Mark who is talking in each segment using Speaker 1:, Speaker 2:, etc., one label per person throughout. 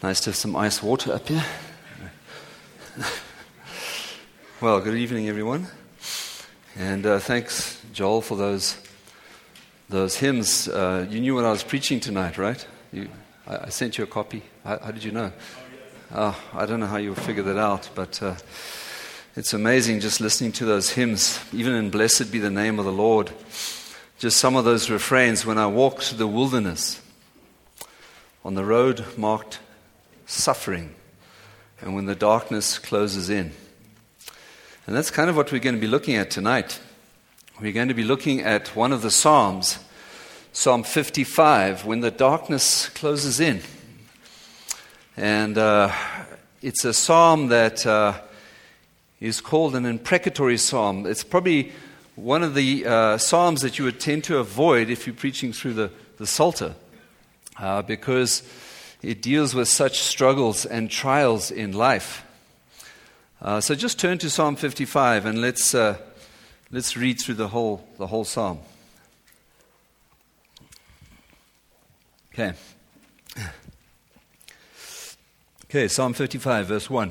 Speaker 1: Nice to have some ice water up here. Well, good evening, everyone. And thanks, Joel, for those hymns. You knew what I was preaching tonight, right? I sent you a copy. How did you know? I don't know how you figured that out, but it's amazing just listening to those hymns, even in Blessed Be the Name of the Lord. Just some of those refrains, when I walk through the wilderness, on the road marked suffering, and when the darkness closes in. And that's kind of what we're going to be looking at tonight. We're going to be looking at one of the Psalms, Psalm 55, when the darkness closes in. And it's a psalm that is called an imprecatory psalm. It's probably one of the psalms that you would tend to avoid if you're preaching through the Psalter, because it deals with such struggles and trials in life. So just turn to Psalm 55 and let's read through the whole psalm. Okay, Psalm 55, verse 1.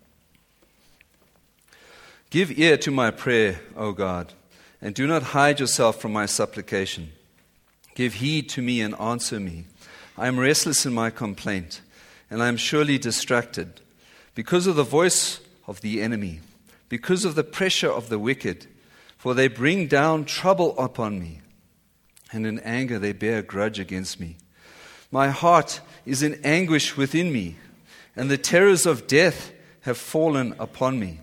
Speaker 1: Give ear to my prayer, O God, and do not hide yourself from my supplication. Give heed to me and answer me. I am restless in my complaint, and I am surely distracted, because of the voice of the enemy, because of the pressure of the wicked, for they bring down trouble upon me, and in anger they bear a grudge against me. My heart is in anguish within me, and the terrors of death have fallen upon me.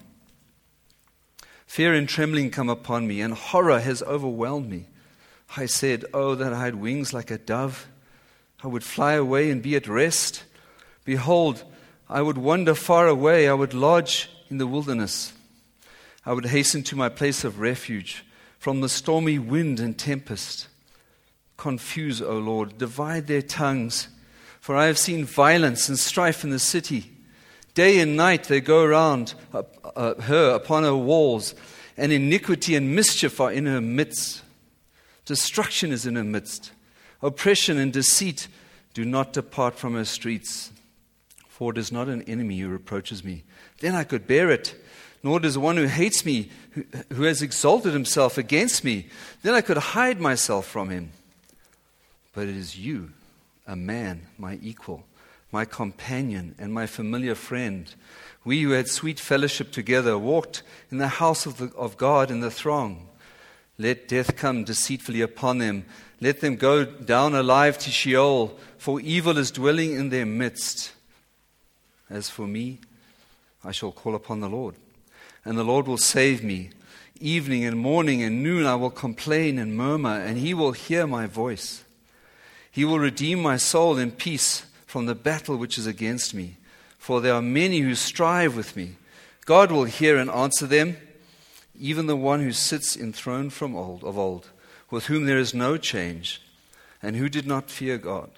Speaker 1: Fear and trembling come upon me, and horror has overwhelmed me. I said, oh, that I had wings like a dove. I would fly away and be at rest. Behold, I would wander far away. I would lodge in the wilderness. I would hasten to my place of refuge from the stormy wind and tempest. Confuse, O Lord, divide their tongues, for I have seen violence and strife in the city. Day and night they go around her upon her walls, and iniquity and mischief are in her midst. Destruction is in her midst. Oppression and deceit do not depart from her streets. For it is not an enemy who reproaches me. Then I could bear it. Nor does one who hates me, who has exalted himself against me. Then I could hide myself from him. But it is you, a man, my equal, my companion, and my familiar friend. We who had sweet fellowship together walked in the house of God in the throng. Let death come deceitfully upon them. Let them go down alive to Sheol, for evil is dwelling in their midst. As for me, I shall call upon the Lord, and the Lord will save me. Evening and morning and noon I will complain and murmur, and he will hear my voice. He will redeem my soul in peace from the battle which is against me, for there are many who strive with me. God will hear and answer them, even the one who sits enthroned of old, with whom there is no change, and who do not fear God.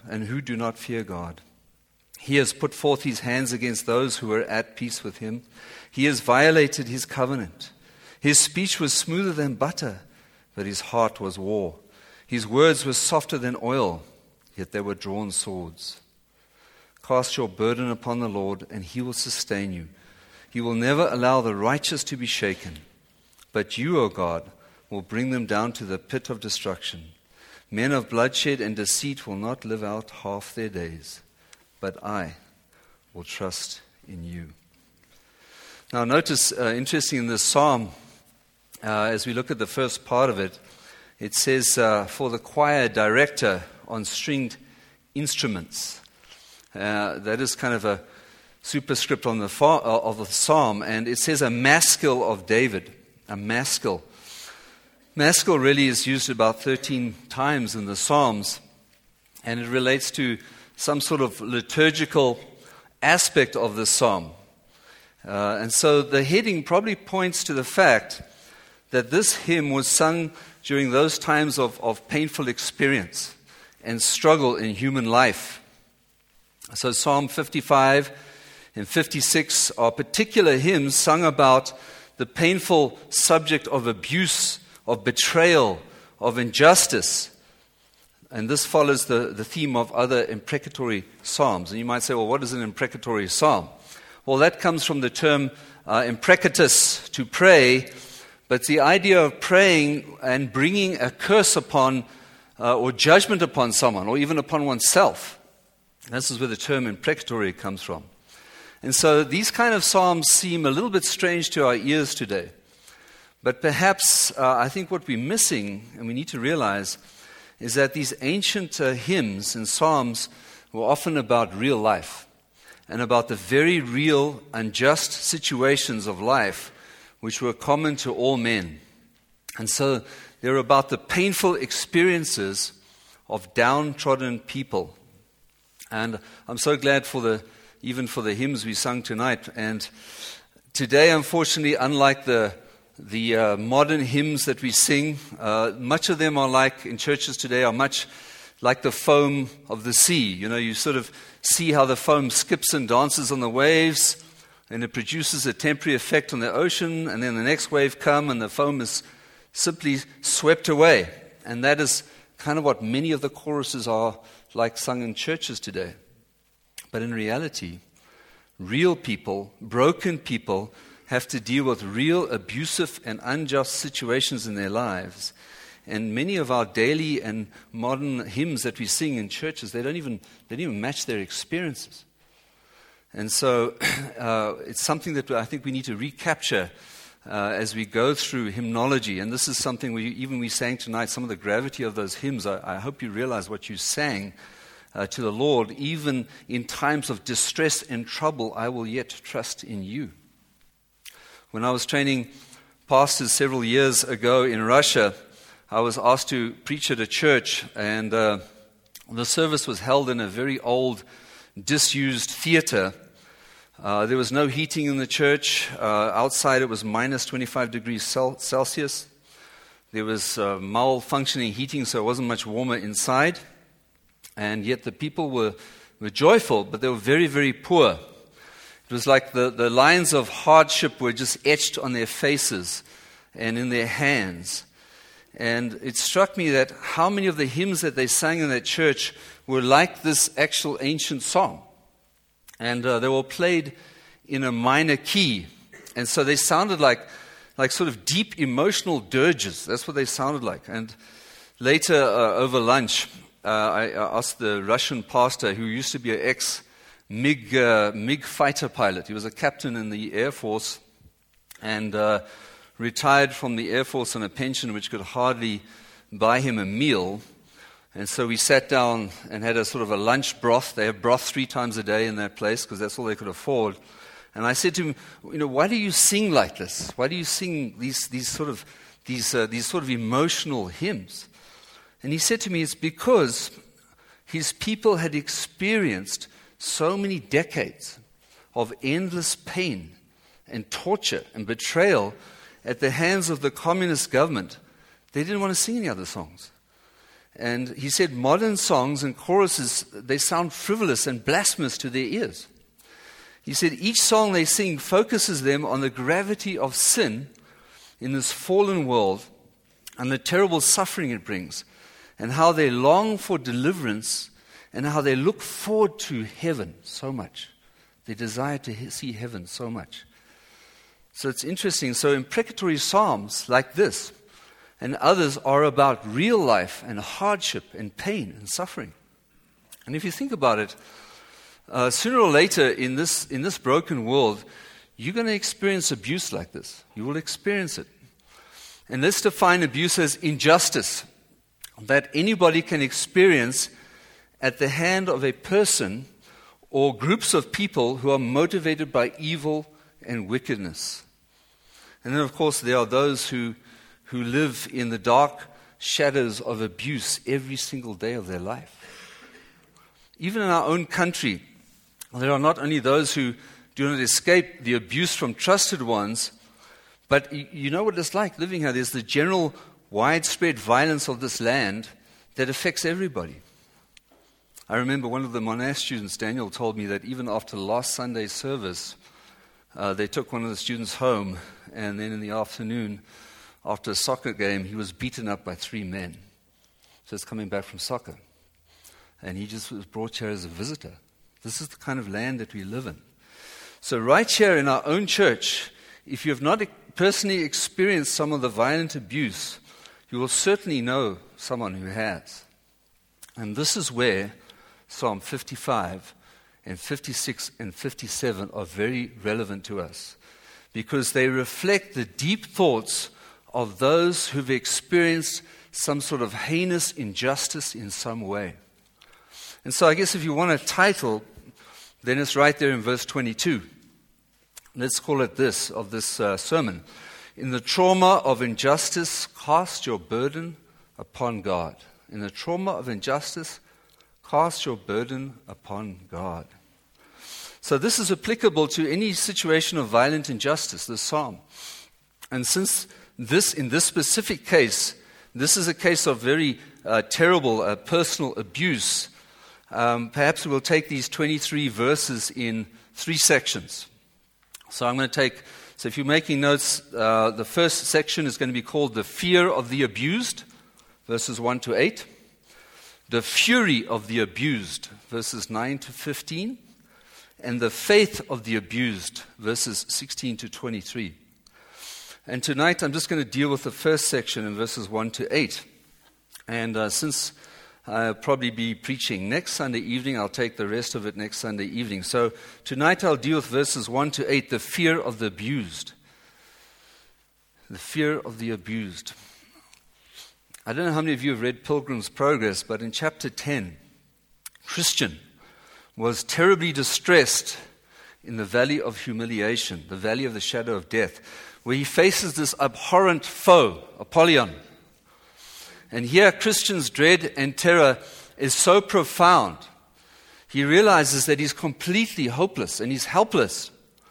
Speaker 1: He has put forth his hands against those who were at peace with him. He has violated his covenant. His speech was smoother than butter, but his heart was war. His words were softer than oil, yet they were drawn swords. Cast your burden upon the Lord, and he will sustain you. He will never allow the righteous to be shaken. But you, O God, will bring them down to the pit of destruction. Men of bloodshed and deceit will not live out half their days. But I will trust in you. Now notice, interesting in this psalm, as we look at the first part of it, it says, for the choir director on stringed instruments. That is kind of a superscript on of the psalm, and it says a maskil of David. A maskil. Maskil really is used about 13 times in the Psalms, and it relates to some sort of liturgical aspect of the psalm. And so the heading probably points to the fact that this hymn was sung during those times of painful experience and struggle in human life. So Psalm 55 and 56 are particular hymns sung about the painful subject of abuse, of betrayal, of injustice And this follows the theme of other imprecatory psalms. And you might say, well, what is an imprecatory psalm? Well, that comes from the term imprecatus, to pray, but it's the idea of praying and bringing a curse upon or judgment upon someone, or even upon oneself. This is where the term imprecatory comes from. And so these kind of psalms seem a little bit strange to our ears today. But perhaps I think what we're missing, and we need to realize, is that these ancient hymns and psalms were often about real life and about the very real, unjust situations of life which were common to all men. And so they're about the painful experiences of downtrodden people. And I'm so glad even for the hymns we sung tonight. And today, unfortunately, unlike the modern hymns that we sing, much of them are like, in churches today, are much like the foam of the sea. You know, you sort of see how the foam skips and dances on the waves, and it produces a temporary effect on the ocean, and then the next wave comes, and the foam is simply swept away. And that is kind of what many of the choruses are like sung in churches today. But in reality, real people, broken people, have to deal with real abusive and unjust situations in their lives. And many of our daily and modern hymns that we sing in churches, they don't even match their experiences. And so it's something that I think we need to recapture as we go through hymnology. And this is something we sang tonight, some of the gravity of those hymns. I hope you realize what you sang to the Lord. Even in times of distress and trouble, I will yet trust in you. When I was training pastors several years ago in Russia, I was asked to preach at a church, and the service was held in a very old, disused theater. There was no heating in the church. Outside it was minus 25 degrees Celsius. There was malfunctioning heating, so it wasn't much warmer inside. And yet the people were joyful, but they were very, very poor. It was like the lines of hardship were just etched on their faces and in their hands. And it struck me that how many of the hymns that they sang in that church were like this actual ancient song. And they were played in a minor key. And so they sounded like sort of deep emotional dirges. That's what they sounded like. And later, over lunch, I asked the Russian pastor, who used to be an ex-MiG fighter pilot. He was a captain in the Air Force and retired from the Air Force on a pension which could hardly buy him a meal. And so we sat down and had a sort of a lunch broth. They have broth 3 times a day in that place because that's all they could afford. And I said to him, why do you sing like this? Why do you sing these sort of emotional hymns? And he said to me, it's because his people had experienced so many decades of endless pain and torture and betrayal at the hands of the communist government. They didn't want to sing any other songs. And he said modern songs and choruses, they sound frivolous and blasphemous to their ears. He said each song they sing focuses them on the gravity of sin in this fallen world and the terrible suffering it brings, and how they long for deliverance and how they look forward to heaven so much. They desire to see heaven so much. So it's interesting. So imprecatory psalms like this and others are about real life and hardship and pain and suffering. And if you think about it, sooner or later in this broken world, you're going to experience abuse like this. You will experience it. And let's define abuse as injustice that anybody can experience at the hand of a person or groups of people who are motivated by evil and wickedness. And then, of course, there are those who live in the dark shadows of abuse every single day of their life. Even in our own country, there are not only those who do not escape the abuse from trusted ones, but you know what it's like living here. There's the general widespread violence of this land that affects everybody. I remember one of the Monash students, Daniel, told me that even after last Sunday's service, they took one of the students home, and then in the afternoon, after a soccer game, he was beaten up by 3 men. Just coming back from soccer. and he just was brought here as a visitor. This is the kind of land that we live in. So right here in our own church, if you have not personally experienced some of the violent abuse, you will certainly know someone who has. And this is where Psalm 55 and 56 and 57 are very relevant to us, because they reflect the deep thoughts of those who've experienced some sort of heinous injustice in some way. And so I guess if you want a title, then it's right there in verse 22. Let's call it this, of this sermon. In the trauma of injustice, cast your burden upon God. In the trauma of injustice, cast your burden upon God. So this is applicable to any situation of violent injustice, this psalm. And since this, in this specific case, this is a case of very terrible personal abuse, perhaps we'll take these 23 verses in 3 sections. So I'm going to take, so if you're making notes, the first section is going to be called the fear of the abused, verses 1 to 8. The fury of the abused, verses 9 to 15. And the faith of the abused, verses 16 to 23. And tonight I'm just going to deal with the first section in verses 1 to 8. And since I'll probably be preaching next Sunday evening, I'll take the rest of it next Sunday evening. So tonight I'll deal with verses 1 to 8, the fear of the abused. The fear of the abused. I don't know how many of you have read Pilgrim's Progress, but in chapter 10, Christian was terribly distressed in the valley of humiliation, the valley of the shadow of death, where he faces this abhorrent foe, Apollyon. And here Christian's dread and terror is so profound, he realizes that he's completely hopeless and he's helpless.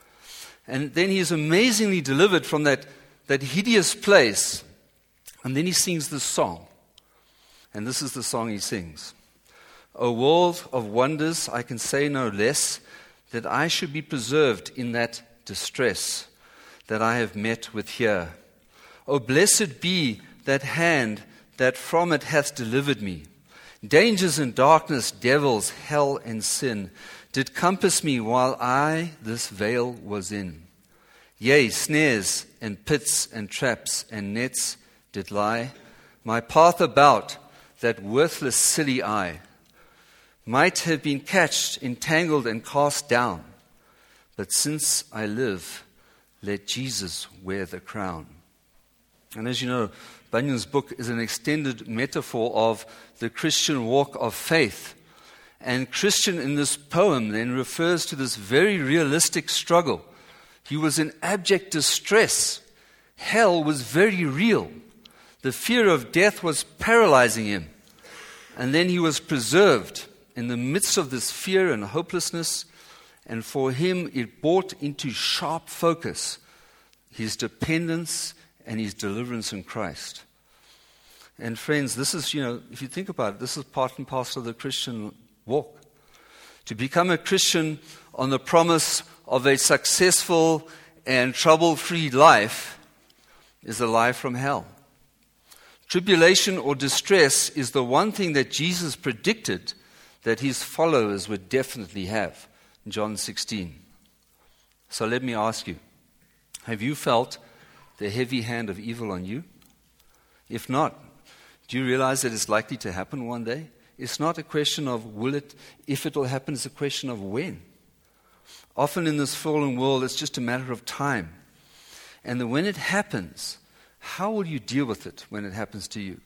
Speaker 1: And then he is amazingly delivered from that hideous place. And then he sings this song. And this is the song he sings. O world of wonders, I can say no less, that I should be preserved in that distress that I have met with here. O blessed be that hand that from it hath delivered me. Dangers and darkness, devils, hell and sin did compass me while I this veil was in. Yea, snares and pits and traps and nets did lie my path about, that worthless silly I might have been catched, entangled, and cast down. But since I live, let Jesus wear the crown. And as you know, Bunyan's book is an extended metaphor of the Christian walk of faith. And Christian in this poem then refers to this very realistic struggle. He was in abject distress. Hell was very real. The fear of death was paralyzing him. And then he was preserved in the midst of this fear and hopelessness, and for him it brought into sharp focus his dependence and his deliverance in Christ. And friends, this is, if you think about it, this is part and parcel of the Christian walk. To become a Christian on the promise of a successful and trouble-free life is a life from hell. Tribulation or distress is the one thing that Jesus predicted that his followers would definitely have in John 16. So let me ask you, have you felt the heavy hand of evil on you? If not, do you realize that it's likely to happen one day? It's not a question of will it, if it will happen, it's a question of when. Often in this fallen world, it's just a matter of time. And then when it happens, how will you deal with it when it happens to you?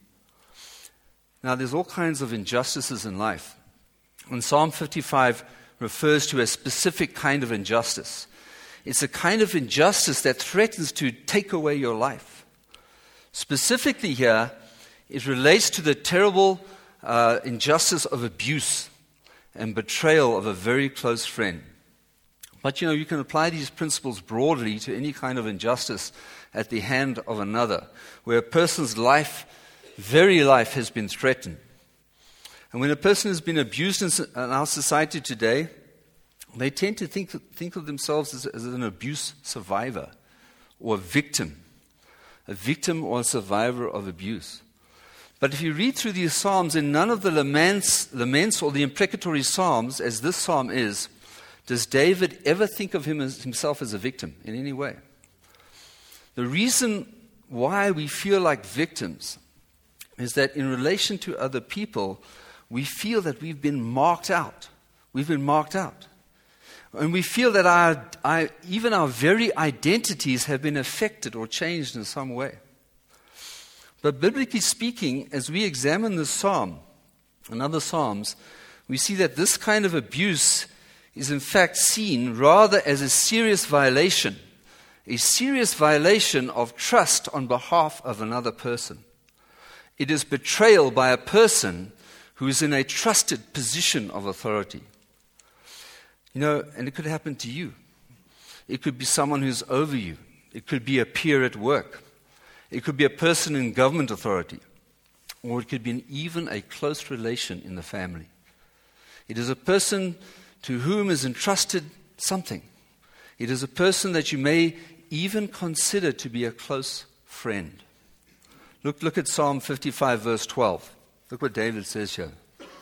Speaker 1: Now, there's all kinds of injustices in life. And Psalm 55 refers to a specific kind of injustice. It's a kind of injustice that threatens to take away your life. Specifically here, it relates to the terrible injustice of abuse and betrayal of a very close friend. But you can apply these principles broadly to any kind of injustice at the hand of another, where a person's life, very life, has been threatened. And when a person has been abused in our society today, they tend to think of themselves as an abuse survivor or a victim or a survivor of abuse. But if you read through these psalms, in none of the laments or the imprecatory psalms, as this psalm is, does David ever think of himself as a victim in any way. The reason why we feel like victims is that in relation to other people, we feel that we've been marked out. We've been marked out. And we feel that even our very identities have been affected or changed in some way. But biblically speaking, as we examine this psalm and other psalms, we see that this kind of abuse is in fact seen rather as a serious violation of trust on behalf of another person. It is betrayal by a person who is in a trusted position of authority. And it could happen to you. It could be someone who's over you. It could be a peer at work. It could be a person in government authority. Or it could be even a close relation in the family. It is a person to whom is entrusted something. It is a person that you may even consider to be a close friend. Look at Psalm 55, verse 12. Look what David says here.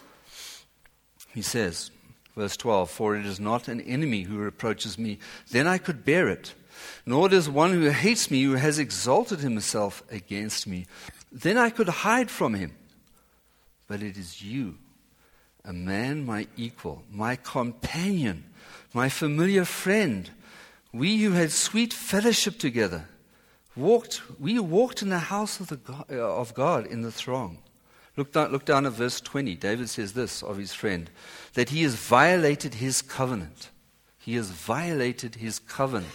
Speaker 1: He says, verse 12, "For it is not an enemy who reproaches me, then I could bear it. Nor does one who hates me, who has exalted himself against me. Then I could hide from him. But it is you, a man my equal, my companion, my familiar friend. We who had sweet fellowship together, we walked in the house of God in the throng." Look down at verse 20. David says this of his friend, that he has violated his covenant. He has violated his covenant.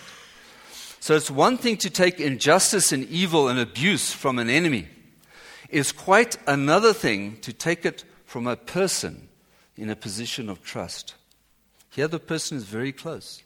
Speaker 1: So it's one thing to take injustice and evil and abuse from an enemy. It's quite another thing to take it from a person in a position of trust. Here the person is very close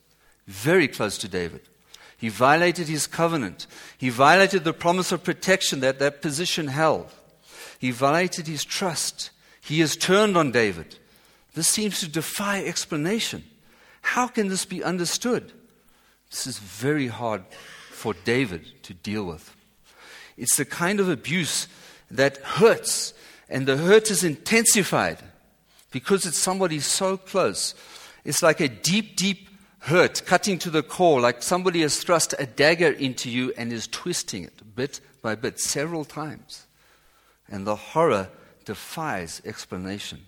Speaker 1: to David. He violated his covenant. He violated the promise of protection that position held. He violated his trust. He has turned on David. This seems to defy explanation. How can this be understood? This is very hard for David to deal with. It's the kind of abuse that hurts, and the hurt is intensified because it's somebody so close. It's like a deep, deep hurt cutting to the core, like somebody has thrust a dagger into you and is twisting it bit by bit several times. And the horror defies explanation.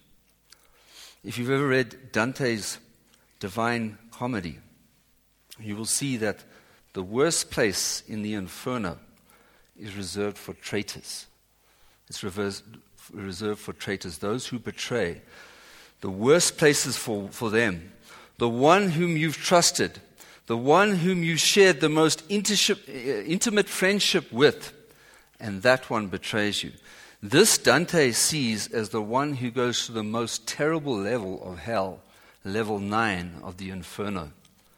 Speaker 1: If you've ever read Dante's Divine Comedy, you will see that the worst place in the Inferno is reserved for traitors. It's reserved for traitors, those who betray. The worst places for them. The one whom you've trusted, the one whom you shared the most intimate friendship with, and that one betrays you. This Dante sees as the one who goes to the most terrible level of hell, level 9 of the Inferno.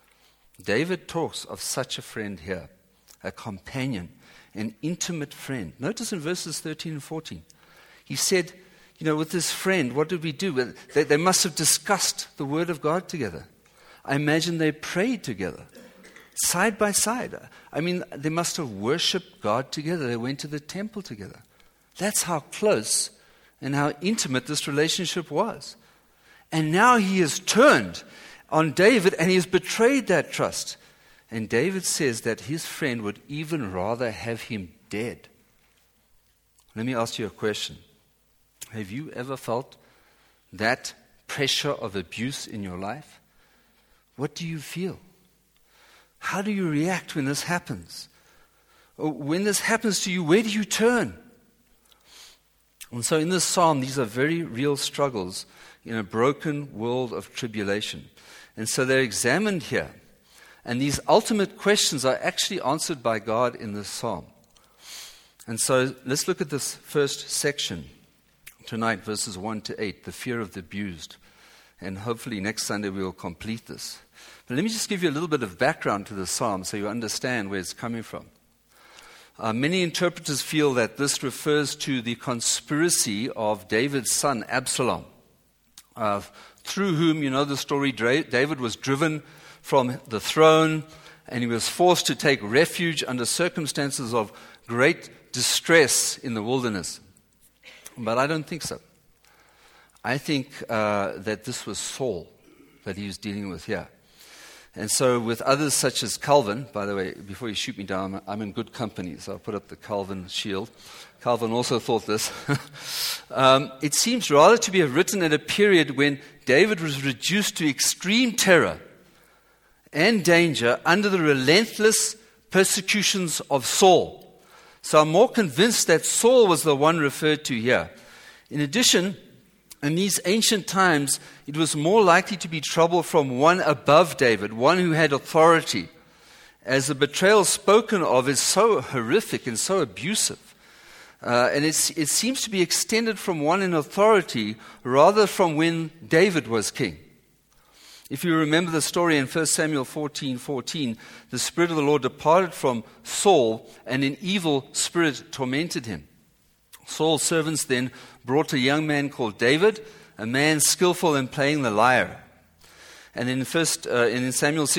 Speaker 1: David talks of such a friend here, a companion, an intimate friend. Notice in verses 13 and 14, he said, with this friend, what did we do? They must have discussed the Word of God together. I imagine they prayed together, side by side. They must have worshipped God together. They went to the temple together. That's how close and how intimate this relationship was. And now he has turned on David and he has betrayed that trust. And David says that his friend would even rather have him dead. Let me ask you a question. Have you ever felt that pressure of abuse in your life? What do you feel? How do you react when this happens? When this happens to you, where do you turn? And so in this psalm, these are very real struggles in a broken world of tribulation. And so they're examined here. And these ultimate questions are actually answered by God in this psalm. And so let's look at this first section tonight, verses 1 to 8, the fear of the abused. And hopefully next Sunday we will complete this. But let me just give you a little bit of background to the psalm so you understand where it's coming from. Many interpreters feel that this refers to the conspiracy of David's son Absalom, through whom, you know the story, David was driven from the throne and he was forced to take refuge under circumstances of great distress in the wilderness. But I don't think so. I think that this was Saul that he was dealing with here. And so with others such as Calvin, by the way, before you shoot me down, I'm in good company, so I'll put up the Calvin shield. Calvin also thought this. It seems rather to be written at a period when David was reduced to extreme terror and danger under the relentless persecutions of Saul. So I'm more convinced that Saul was the one referred to here. In addition, in these ancient times, it was more likely to be trouble from one above David, one who had authority, as the betrayal spoken of is so horrific and so abusive. And it seems to be extended from one in authority rather from when David was king. If you remember the story in 1 Samuel 14:14, the Spirit of the Lord departed from Saul, and an evil spirit tormented him. Saul's servants then brought a young man called David, a man skillful in playing the lyre. And in 1 Samuel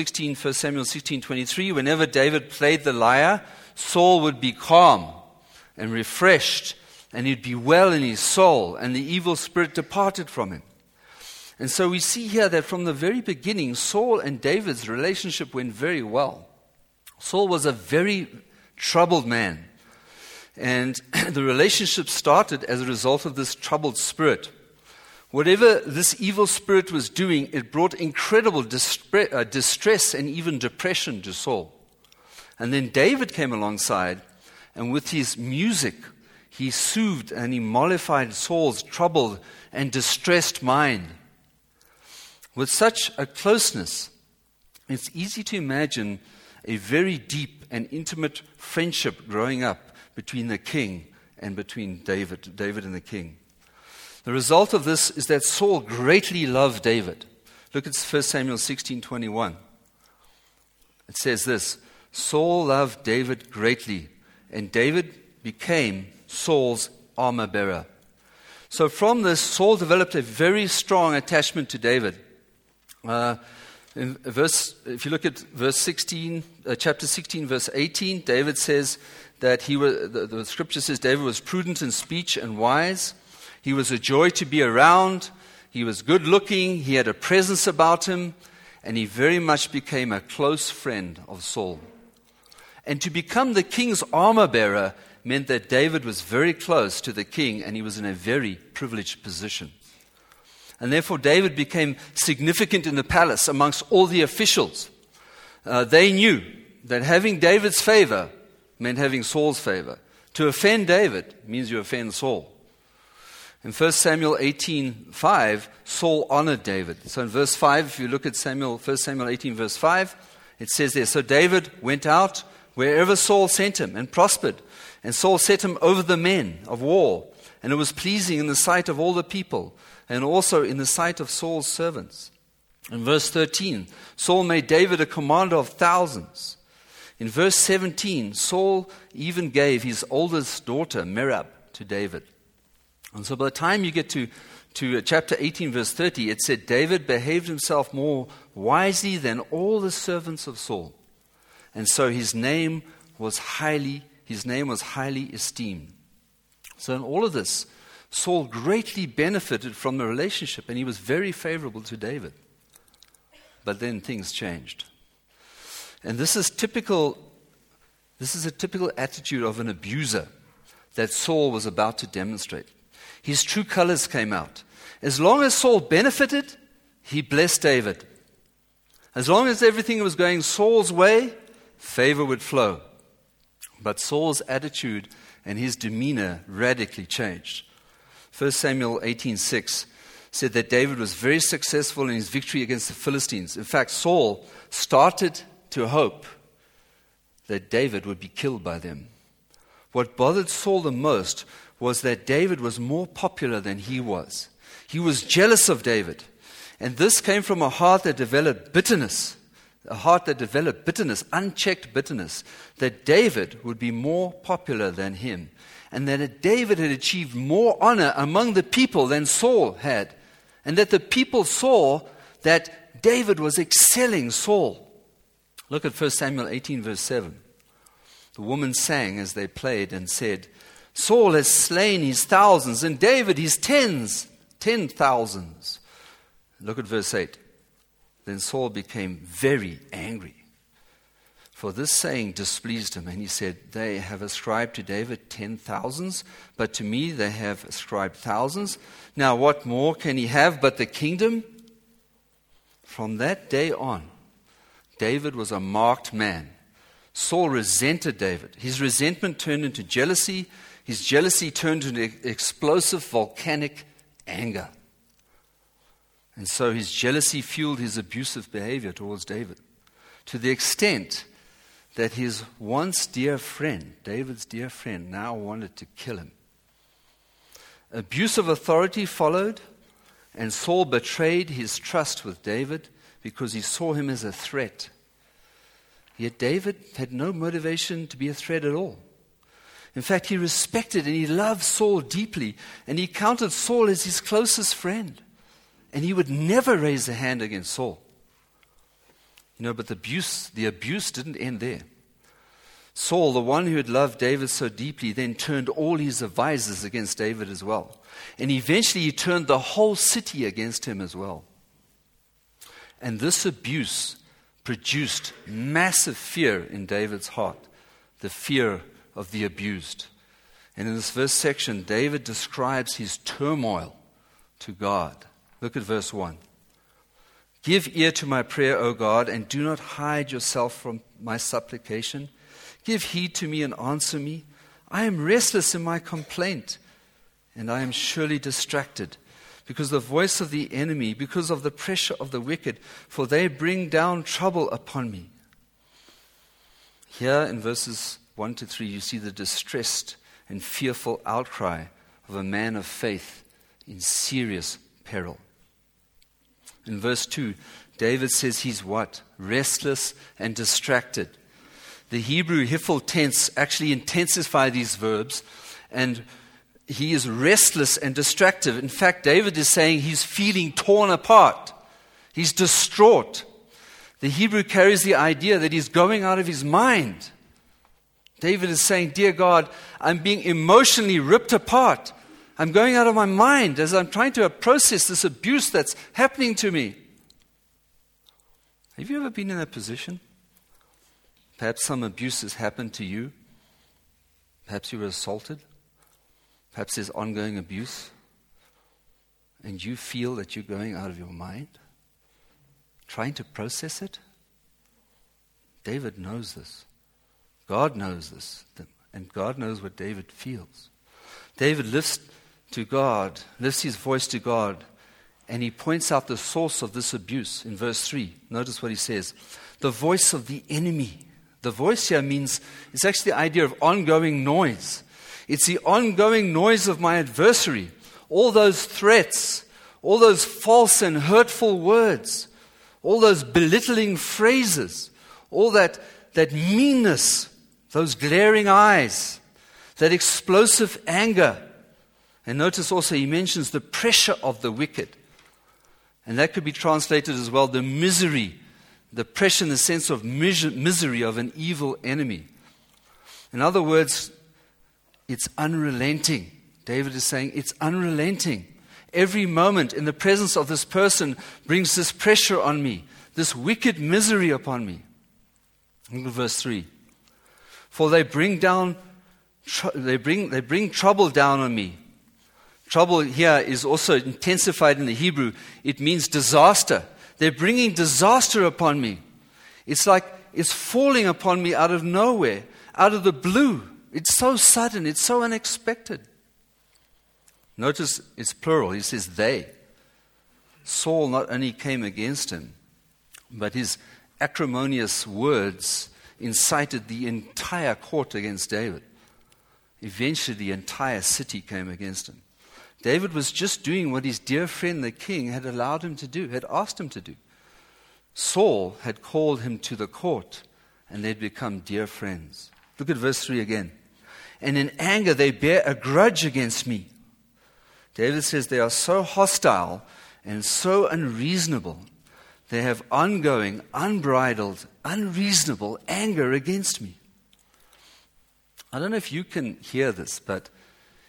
Speaker 1: 16:23, whenever David played the lyre, Saul would be calm and refreshed, and he'd be well in his soul, and the evil spirit departed from him. And so we see here that from the very beginning, Saul and David's relationship went very well. Saul was a very troubled man. And the relationship started as a result of this troubled spirit. Whatever this evil spirit was doing, it brought incredible distress and even depression to Saul. And then David came alongside, and with his music, he soothed and he mollified Saul's troubled and distressed mind. With such a closeness, it's easy to imagine a very deep and intimate friendship growing up between the king and between David and the king. The result of this is that Saul greatly loved David. Look at 1 Samuel 16:21. It says this, Saul loved David greatly, and David became Saul's armor bearer. So from this, Saul developed a very strong attachment to David. If you look at chapter 16, verse 18, David says that the scripture says David was prudent in speech and wise. He was a joy to be around. He was good looking. He had a presence about him. And he very much became a close friend of Saul. And to become the king's armor bearer meant that David was very close to the king, and he was in a very privileged position. And therefore David became significant in the palace amongst all the officials. They knew that having David's favor meant having Saul's favor. To offend David means you offend Saul. In 1 Samuel 18:5, Saul honored David. So in verse 5, if you look at 1 Samuel 18, verse 5, it says there, so David went out wherever Saul sent him and prospered. And Saul set him over the men of war. And it was pleasing in the sight of all the people, and also in the sight of Saul's servants. In verse 13, Saul made David a commander of thousands. In verse 17, Saul even gave his oldest daughter, Merab, to David. And so by the time you get to chapter 18, verse 30, it said, David behaved himself more wisely than all the servants of Saul. And so his name was highly esteemed. So in all of this, Saul greatly benefited from the relationship, and he was very favorable to David. But then things changed. And this is a typical attitude of an abuser that Saul was about to demonstrate. His true colors came out. As long as Saul benefited, he blessed David. As long as everything was going Saul's way, favor would flow. But Saul's attitude and his demeanor radically changed. 1 Samuel 18:6 said that David was very successful in his victory against the Philistines. In fact, Saul started to hope that David would be killed by them. What bothered Saul the most was that David was more popular than he was. He was jealous of David. And this came from a heart that developed bitterness, unchecked bitterness, that David would be more popular than him, and that David had achieved more honor among the people than Saul had, and that the people saw that David was excelling Saul. Look at 1 Samuel 18, verse 7. The woman sang as they played and said, Saul has slain his thousands, and David his tens, 10,000s. Look at verse 8. Then Saul became very angry, for this saying displeased him, and he said, they have ascribed to David 10,000s, but to me they have ascribed thousands. Now what more can he have but the kingdom? From that day on, David was a marked man. Saul resented David. His resentment turned into jealousy. His jealousy turned into explosive volcanic anger. And so his jealousy fueled his abusive behavior towards David, to the extent that his once dear friend, David's dear friend, now wanted to kill him. Abuse of authority followed, and Saul betrayed his trust with David because he saw him as a threat. Yet David had no motivation to be a threat at all. In fact, he respected and he loved Saul deeply, and he counted Saul as his closest friend. And he would never raise a hand against Saul. But the abuse didn't end there. Saul, the one who had loved David so deeply, then turned all his advisors against David as well. And eventually he turned the whole city against him as well. And this abuse produced massive fear in David's heart, the fear of the abused. And in this verse section, David describes his turmoil to God. Look at verse 1. Give ear to my prayer, O God, and do not hide yourself from my supplication. Give heed to me and answer me. I am restless in my complaint, and I am surely distracted, because of the voice of the enemy, because of the pressure of the wicked, for they bring down trouble upon me. Here in verses 1 to 3, you see the distressed and fearful outcry of a man of faith in serious peril. In verse 2, David says he's what? Restless and distracted. The Hebrew hifal tense actually intensify these verbs, and he is restless and distracted. In fact, David is saying he's feeling torn apart. He's distraught. The Hebrew carries the idea that he's going out of his mind. David is saying, dear God, I'm being emotionally ripped apart. I'm going out of my mind as I'm trying to process this abuse that's happening to me. Have you ever been in that position? Perhaps some abuse has happened to you. Perhaps you were assaulted. Perhaps there's ongoing abuse. And you feel that you're going out of your mind, trying to process it. David knows this. God knows this. And God knows what David feels. David lifts his voice to God, and he points out the source of this abuse in verse 3. Notice what he says. The voice of the enemy. The voice here it's actually the idea of ongoing noise. It's the ongoing noise of my adversary. All those threats, all those false and hurtful words, all those belittling phrases, all that meanness, those glaring eyes, that explosive anger. And notice also he mentions the pressure of the wicked. And that could be translated as well, the misery, the pressure in the sense of misery of an evil enemy. In other words, it's unrelenting. David is saying it's unrelenting. Every moment in the presence of this person brings this pressure on me, this wicked misery upon me. Look at verse 3. For they bring trouble down on me. Trouble here is also intensified in the Hebrew. It means disaster. They're bringing disaster upon me. It's like it's falling upon me out of nowhere, out of the blue. It's so sudden. It's so unexpected. Notice it's plural. He says they. Saul not only came against him, but his acrimonious words incited the entire court against David. Eventually, the entire city came against him. David was just doing what his dear friend the king had allowed him to do, had asked him to do. Saul had called him to the court, and they'd become dear friends. Look at verse 3 again. And in anger they bear a grudge against me. David says they are so hostile and so unreasonable. They have ongoing, unbridled, unreasonable anger against me. I don't know if you can hear this, but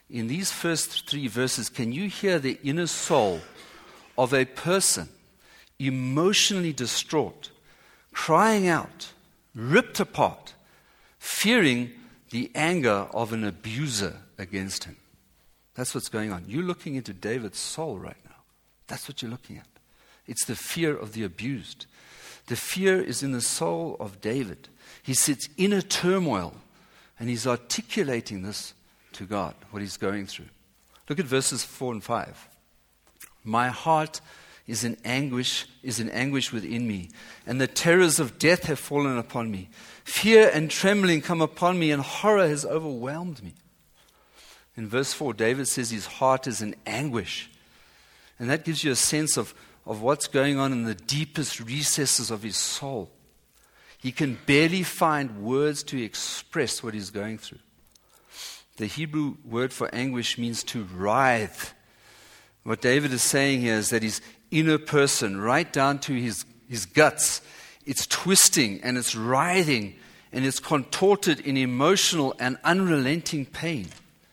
Speaker 1: in these first 3 verses, can you hear the inner soul of a person emotionally distraught, crying out, ripped apart, fearing the anger of an abuser against him? That's what's going on. You're looking into David's soul right now. That's what you're looking at. It's the fear of the abused. The fear is in the soul of David. He sits in a turmoil, and he's articulating this to God, what he's going through. Look at verses 4 and 5. My heart is in anguish within me, and the terrors of death have fallen upon me. Fear and trembling come upon me, and horror has overwhelmed me. In verse 4, David says his heart is in anguish. And that gives you a sense of what's going on in the deepest recesses of his soul. He can barely find words to express what he's going through. The Hebrew word for anguish means to writhe. What David is saying here is that his inner person, right down to his guts, it's twisting and it's writhing and it's contorted in emotional and unrelenting pain.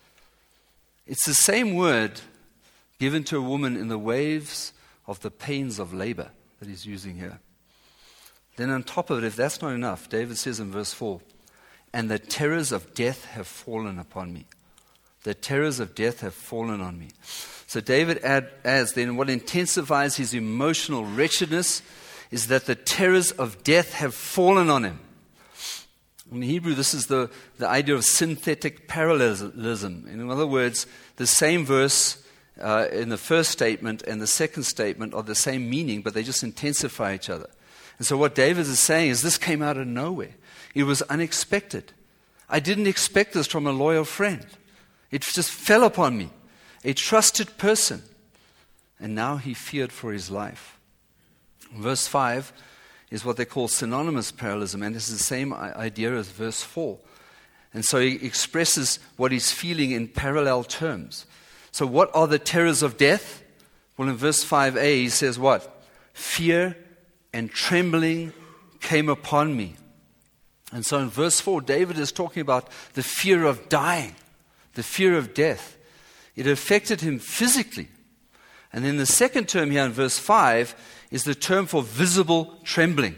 Speaker 1: It's the same word given to a woman in the waves of the pains of labor that he's using here. Then on top of it, if that's not enough, David says in verse 4, and the terrors of death have fallen upon me. The terrors of death have fallen on me. So David adds then, what intensifies his emotional wretchedness is that the terrors of death have fallen on him. In Hebrew, this is the idea of synthetic parallelism. In other words, the same verse in the first statement and the second statement are the same meaning, but they just intensify each other. And so what David is saying is this came out of nowhere. It was unexpected. I didn't expect this from a loyal friend. It just fell upon me. A trusted person. And now he feared for his life. Verse 5 is what they call synonymous parallelism, and it's the same idea as verse 4. And so he expresses what he's feeling in parallel terms. So what are the terrors of death? Well, in verse 5a, he says what? Fear and trembling came upon me. And so in verse 4, David is talking about the fear of dying, the fear of death. It affected him physically. And then the second term here in verse 5 is the term for visible trembling.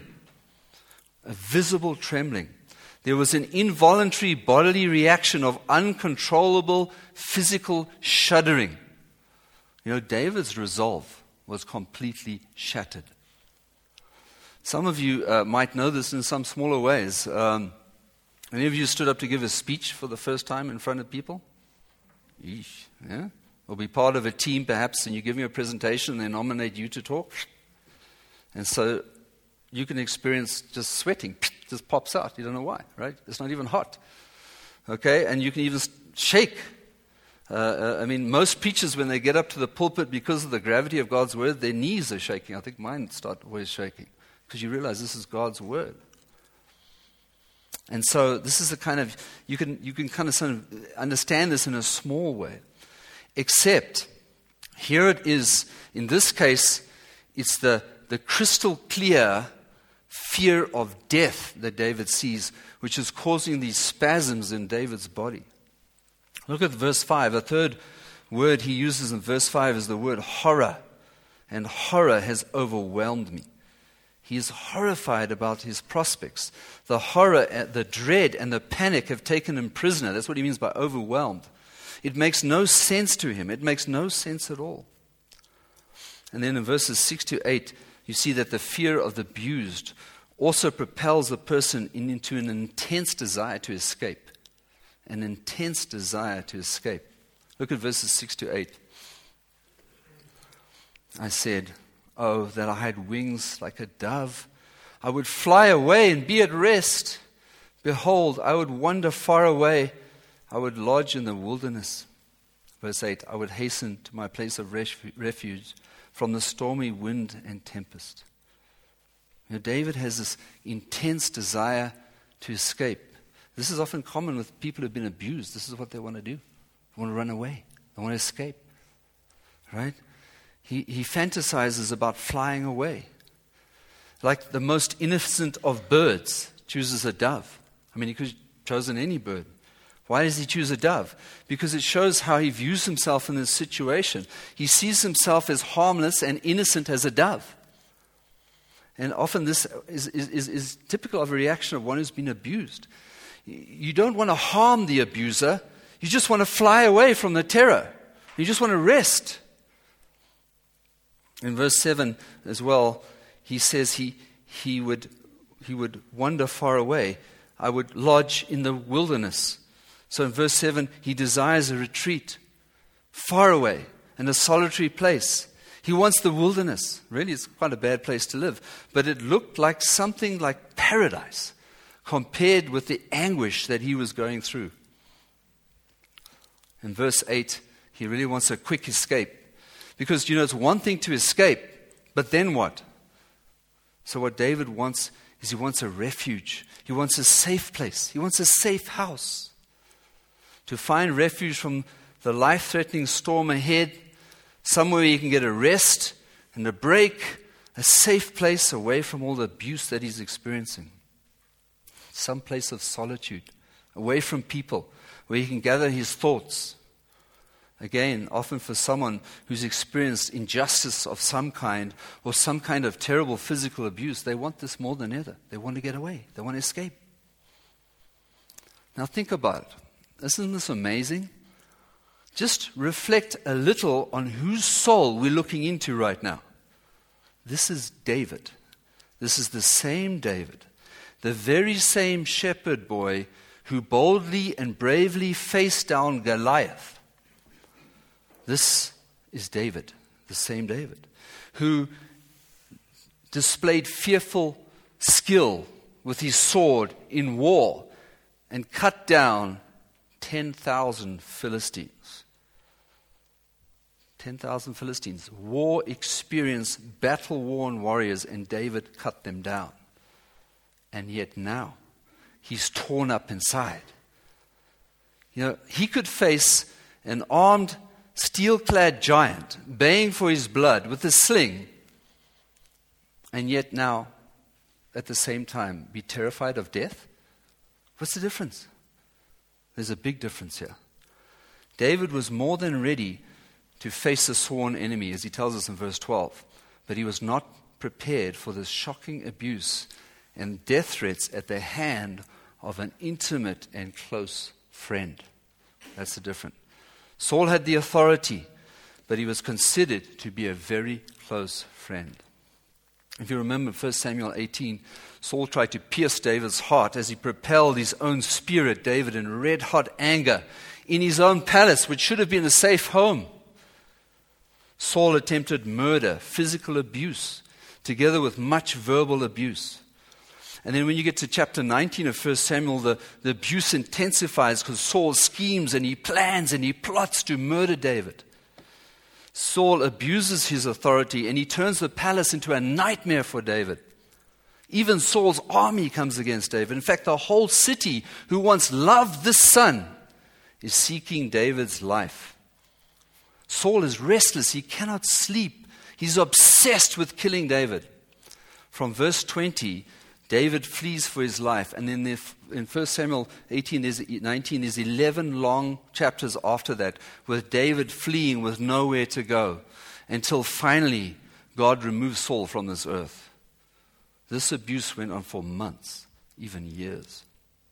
Speaker 1: A visible trembling. There was an involuntary bodily reaction of uncontrollable physical shuddering. You know, David's resolve was completely shattered. Some of you might know this in some smaller ways. Any of you stood up to give a speech for the first time in front of people? Eesh, yeah? Or be part of a team perhaps, and you give me a presentation and they nominate you to talk. And so you can experience just sweating, just pops out. You don't know why, right? It's not even hot. Okay, and you can even shake. I mean, most preachers, when they get up to the pulpit, because of the gravity of God's word, their knees are shaking. I think mine start always shaking, because you realize this is God's word. And so this is a kind of, you can kind of sort of understand this in a small way. Except, here it is, in this case, it's the crystal clear fear of death that David sees, which is causing these spasms in David's body. Look at verse 5. A third word he uses in verse 5 is the word horror. And horror has overwhelmed me. He is horrified about his prospects. The horror, the dread, and the panic have taken him prisoner. That's what he means by overwhelmed. It makes no sense to him. It makes no sense at all. And then in verses 6 to 8, you see that the fear of the abused also propels a person into an intense desire to escape. An intense desire to escape. Look at verses 6 to 8. I said, oh, that I had wings like a dove. I would fly away and be at rest. Behold, I would wander far away. I would lodge in the wilderness. Verse 8, I would hasten to my place of refuge from the stormy wind and tempest. You know, David has this intense desire to escape. This is often common with people who have been abused. This is what they want to do. They want to run away. They want to escape. Right? He fantasizes about flying away. Like the most innocent of birds chooses a dove. I mean, he could have chosen any bird. Why does he choose a dove? Because it shows how he views himself in this situation. He sees himself as harmless and innocent as a dove. And often this is typical of a reaction of one who's been abused. You don't want to harm the abuser. You just want to fly away from the terror. You just want to rest. In verse 7 as well, he says he would wander far away. I would lodge in the wilderness. So in verse 7, he desires a retreat far away in a solitary place. He wants the wilderness. Really, it's quite a bad place to live. But it looked like something like paradise compared with the anguish that he was going through. In verse 8, he really wants a quick escape. Because, it's one thing to escape, but then what? So what David wants is he wants a refuge. He wants a safe place. He wants a safe house. To find refuge from the life-threatening storm ahead, somewhere you can get a rest and a break, a safe place away from all the abuse that he's experiencing. Some place of solitude, away from people, where he can gather his thoughts. Again, often for someone who's experienced injustice of some kind or some kind of terrible physical abuse, they want this more than ever. They want to get away. They want to escape. Now think about it. Isn't this amazing? Just reflect a little on whose soul we're looking into right now. This is David. This is the same David, the very same shepherd boy who boldly and bravely faced down Goliath. This is David, the same David, who displayed fearful skill with his sword in war and cut down 10,000 Philistines. 10,000 Philistines, war-experienced, battle-worn warriors, and David cut them down. And yet now, he's torn up inside. He could face an armed, steel-clad giant, baying for his blood with a sling, and yet now, at the same time, be terrified of death? What's the difference? There's a big difference here. David was more than ready to face a sworn enemy, as he tells us in verse 12, but he was not prepared for this shocking abuse and death threats at the hand of an intimate and close friend. That's the difference. Saul had the authority, but he was considered to be a very close friend. If you remember 1 Samuel 18, Saul tried to pierce David's heart as he propelled his own spear at David in red-hot anger in his own palace, which should have been a safe home. Saul attempted murder, physical abuse, together with much verbal abuse. And then when you get to chapter 19 of 1 Samuel, the abuse intensifies because Saul schemes and he plans and he plots to murder David. Saul abuses his authority and he turns the palace into a nightmare for David. Even Saul's army comes against David. In fact, the whole city who once loved this son is seeking David's life. Saul is restless. He cannot sleep. He's obsessed with killing David. From verse 20, David flees for his life. And then in 1 Samuel 19, there's 11 long chapters after that with David fleeing with nowhere to go until finally God removes Saul from this earth. This abuse went on for months, even years.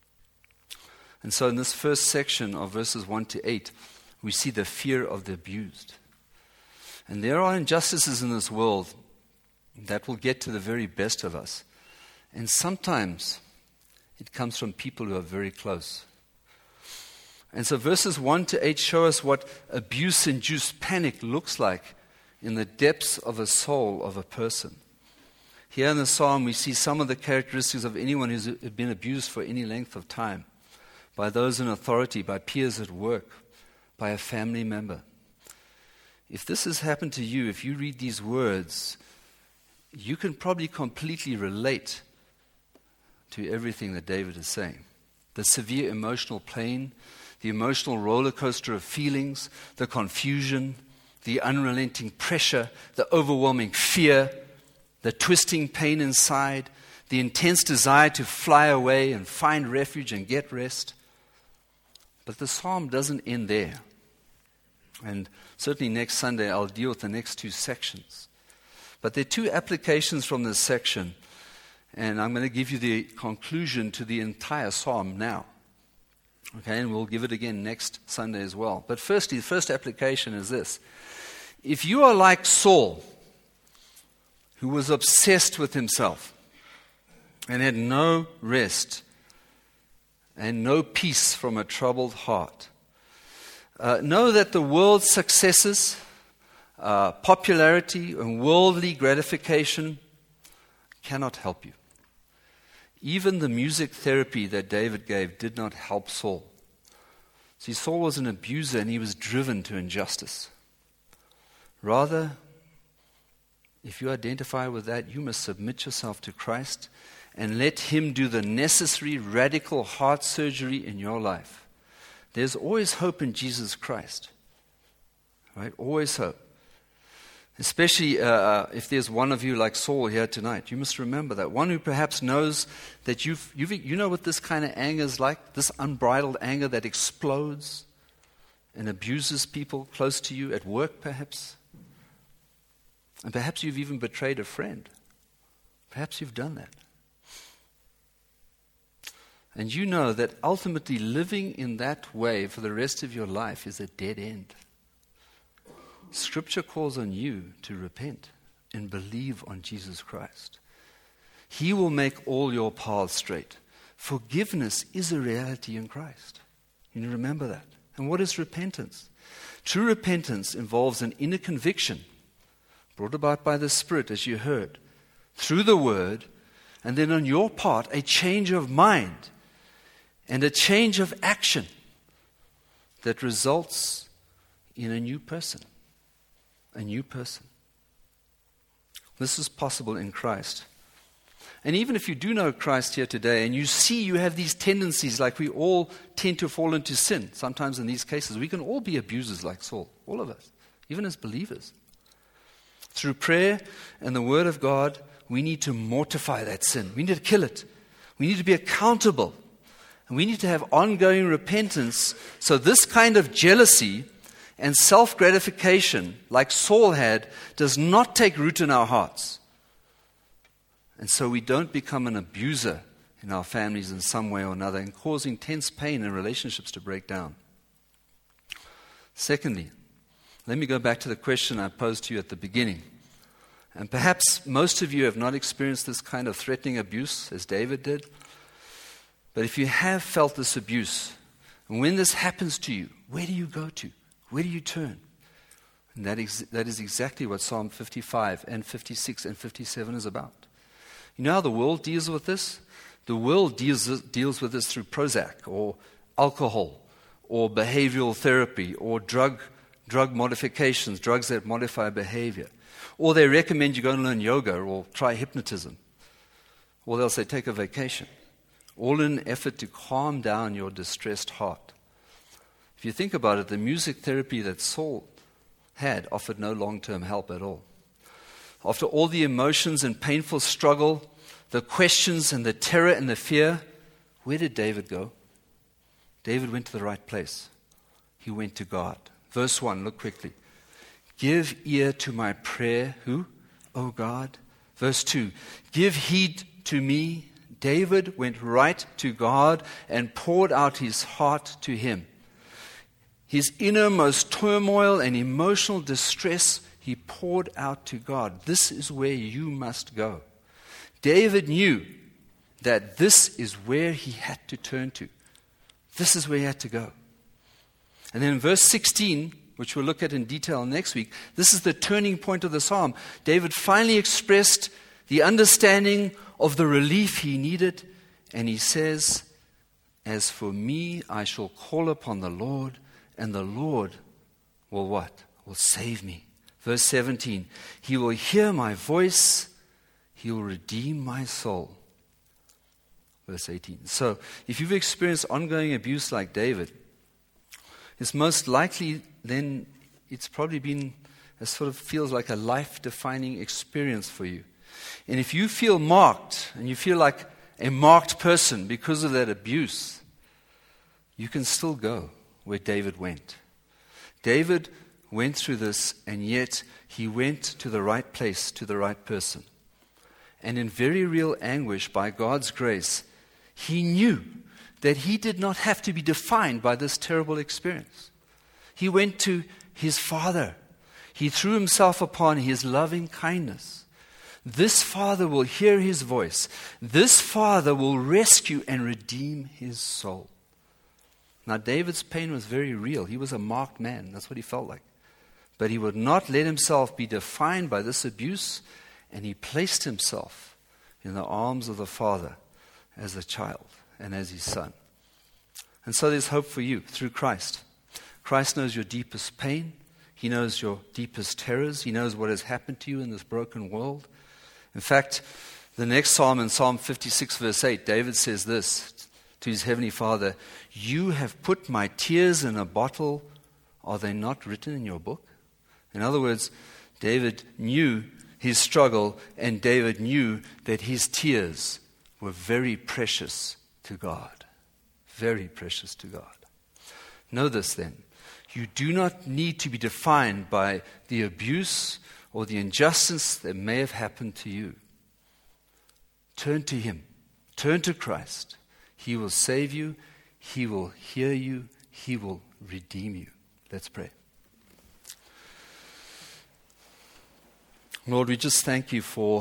Speaker 1: And so in this first section of verses 1 to 8, we see the fear of the abused. And there are injustices in this world that will get to the very best of us. And sometimes it comes from people who are very close. And so verses 1 to 8 show us what abuse-induced panic looks like in the depths of a soul of a person. Here in the psalm, we see some of the characteristics of anyone who's been abused for any length of time, by those in authority, by peers at work, by a family member. If this has happened to you, if you read these words, you can probably completely relate to everything that David is saying. The severe emotional pain, the emotional roller coaster of feelings, the confusion, the unrelenting pressure, the overwhelming fear, the twisting pain inside, the intense desire to fly away and find refuge and get rest. But the psalm doesn't end there. And certainly next Sunday I'll deal with the next two sections. But there are two applications from this section, and I'm going to give you the conclusion to the entire psalm now. Okay, and we'll give it again next Sunday as well. But firstly, the first application is this. If you are like Saul, who was obsessed with himself and had no rest and no peace from a troubled heart, know that the world's successes, popularity, and worldly gratification cannot help you. Even the music therapy that David gave did not help Saul. See, Saul was an abuser and he was driven to injustice. Rather, if you identify with that, you must submit yourself to Christ and let Him do the necessary radical heart surgery in your life. There's always hope in Jesus Christ. Right? Always hope. Especially if there's one of you like Saul here tonight. You must remember that. One who perhaps knows that you know what this kind of anger is like, this unbridled anger that explodes and abuses people close to you, at work perhaps. And perhaps you've even betrayed a friend. Perhaps you've done that. And you know that ultimately living in that way for the rest of your life is a dead end. Scripture calls on you to repent and believe on Jesus Christ. He will make all your paths straight. Forgiveness is a reality in Christ. You need to remember that. And what is repentance? True repentance involves an inner conviction brought about by the Spirit, as you heard, through the Word, and then on your part, a change of mind and a change of action that results in a new person. A new person. This is possible in Christ. And even if you do know Christ here today and you see you have these tendencies, like we all tend to fall into sin, sometimes in these cases, we can all be abusers like Saul, all of us, even as believers. Through prayer and the Word of God, we need to mortify that sin. We need to kill it. We need to be accountable. And we need to have ongoing repentance so this kind of jealousy and self-gratification, like Saul had, does not take root in our hearts. And so we don't become an abuser in our families in some way or another and cause intense pain and relationships to break down. Secondly, let me go back to the question I posed to you at the beginning. And perhaps most of you have not experienced this kind of threatening abuse as David did. But if you have felt this abuse, and when this happens to you, where do you go to? Where do you turn? And that is exactly what Psalm 55 and 56 and 57 is about. You know how the world deals with this? The world deals with this through Prozac or alcohol or behavioral therapy or drug modifications, drugs that modify behavior. Or they recommend you go and learn yoga or try hypnotism. Or they'll say take a vacation. All in an effort to calm down your distressed heart. If you think about it, the music therapy that Saul had offered no long-term help at all. After all the emotions and painful struggle, the questions and the terror and the fear, where did David go? David went to the right place. He went to God. Verse 1, look quickly. Give ear to my prayer, who? O God. Verse 2, give heed to me. David went right to God and poured out his heart to Him. His innermost turmoil and emotional distress, he poured out to God. This is where you must go. David knew that this is where he had to turn to. This is where he had to go. And then in verse 16, which we'll look at in detail next week, this is the turning point of the psalm. David finally expressed the understanding of the relief he needed, and he says, as for me, I shall call upon the Lord, and the Lord will what? Will save me. Verse 17, He will hear my voice, He will redeem my soul. Verse 18. So, if you've experienced ongoing abuse like David, it's most likely then it's probably been, it sort of feels like a life-defining experience for you. And if you feel marked, and you feel like a marked person because of that abuse, you can still go. where David went. David went through this, and yet he went to the right place, to the right person. And in very real anguish, by God's grace, he knew that he did not have to be defined by this terrible experience. He went to his Father. He threw himself upon his loving kindness. This Father will hear his voice. This Father will rescue and redeem his soul. Now, David's pain was very real. He was a marked man. That's what he felt like. But he would not let himself be defined by this abuse, and he placed himself in the arms of the Father as a child and as his son. And so there's hope for you through Christ. Christ knows your deepest pain. He knows your deepest terrors. He knows what has happened to you in this broken world. In fact, the next psalm, in Psalm 56, verse 8, David says this to his heavenly Father, "You have put my tears in a bottle. Are they not written in your book?" In other words, David knew his struggle, and David knew that his tears were very precious to God. Very precious to God. Know this then. You do not need to be defined by the abuse or the injustice that may have happened to you. Turn to Him. Turn to Christ. He will save you. He will hear you. He will redeem you. Let's pray. Lord, we just thank you for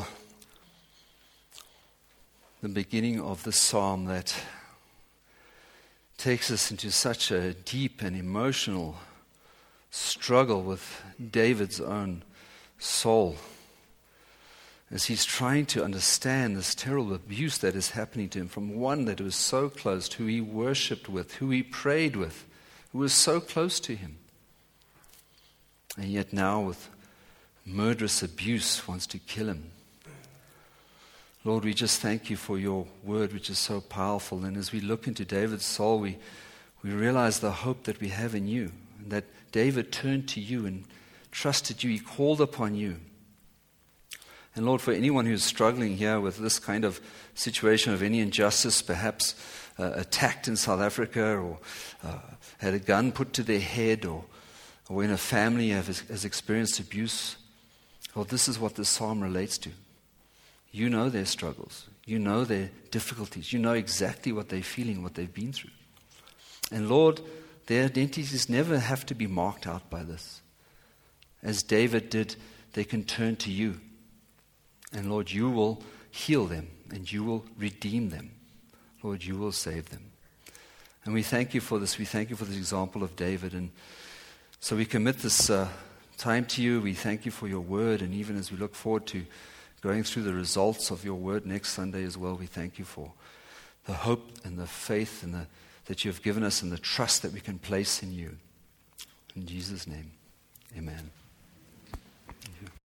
Speaker 1: the beginning of this psalm that takes us into such a deep and emotional struggle with David's own soul as he's trying to understand this terrible abuse that is happening to him from one that was so close, who he worshipped with, who he prayed with, who was so close to him. And yet now with murderous abuse wants to kill him. Lord, we just thank you for your word, which is so powerful. And as we look into David's soul, we realize the hope that we have in you, and that David turned to you and trusted you. He called upon you. And Lord, for anyone who's struggling here with this kind of situation of any injustice, perhaps attacked in South Africa, or had a gun put to their head, or in a family has experienced abuse, Lord, this is what this psalm relates to. You know their struggles. You know their difficulties. You know exactly what they're feeling, what they've been through. And Lord, their identities never have to be marked out by this. As David did, they can turn to you. And Lord, you will heal them and you will redeem them. Lord, you will save them. And we thank you for this. We thank you for this example of David. And so we commit this time to you. We thank you for your word. And even as we look forward to going through the results of your word next Sunday as well, we thank you for the hope and the faith and that you have given us, and the trust that we can place in you. In Jesus' name, amen.